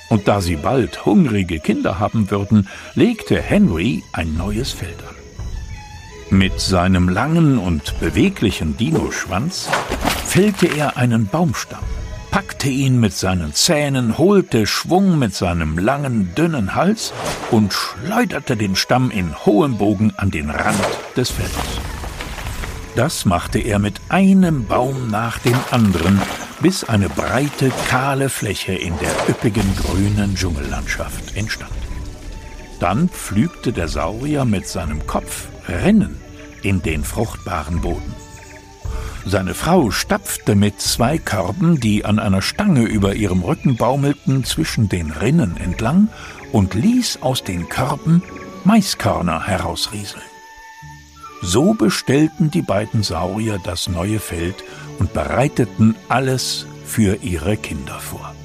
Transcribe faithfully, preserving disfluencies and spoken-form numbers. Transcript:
Und da sie bald hungrige Kinder haben würden, legte Henry ein neues Feld an. Mit seinem langen und beweglichen Dinoschwanz fällte er einen Baumstamm, packte ihn mit seinen Zähnen, holte Schwung mit seinem langen, dünnen Hals und schleuderte den Stamm in hohem Bogen an den Rand des Feldes. Das machte er mit einem Baum nach dem anderen, bis eine breite, kahle Fläche in der üppigen grünen Dschungellandschaft entstand. Dann pflügte der Saurier mit seinem Kopf Rinnen in den fruchtbaren Boden. Seine Frau stapfte mit zwei Körben, die an einer Stange über ihrem Rücken baumelten, zwischen den Rinnen entlang und ließ aus den Körben Maiskörner herausrieseln. So bestellten die beiden Saurier das neue Feld und bereiteten alles für ihre Kinder vor.